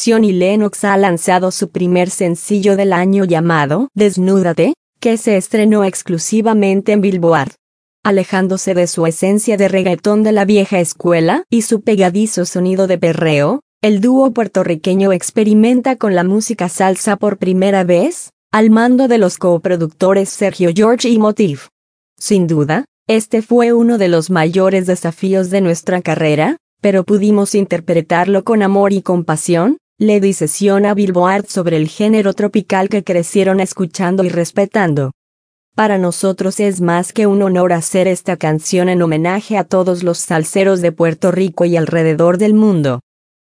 canción y Lennox ha lanzado su primer sencillo del año llamado Desnúdate, que se estrenó exclusivamente en Billboard. Alejándose de su esencia de reggaetón de la vieja escuela y su pegadizo sonido de perreo, el dúo puertorriqueño experimenta con la música salsa por primera vez, al mando de los coproductores Sergio George y Motiv. Sin duda, este fue uno de los mayores desafíos de nuestra carrera, pero pudimos interpretarlo con amor y compasión, le dice Siona Billboard sobre el género tropical que crecieron escuchando y respetando. Para nosotros es más que un honor hacer esta canción en homenaje a todos los salseros de Puerto Rico y alrededor del mundo.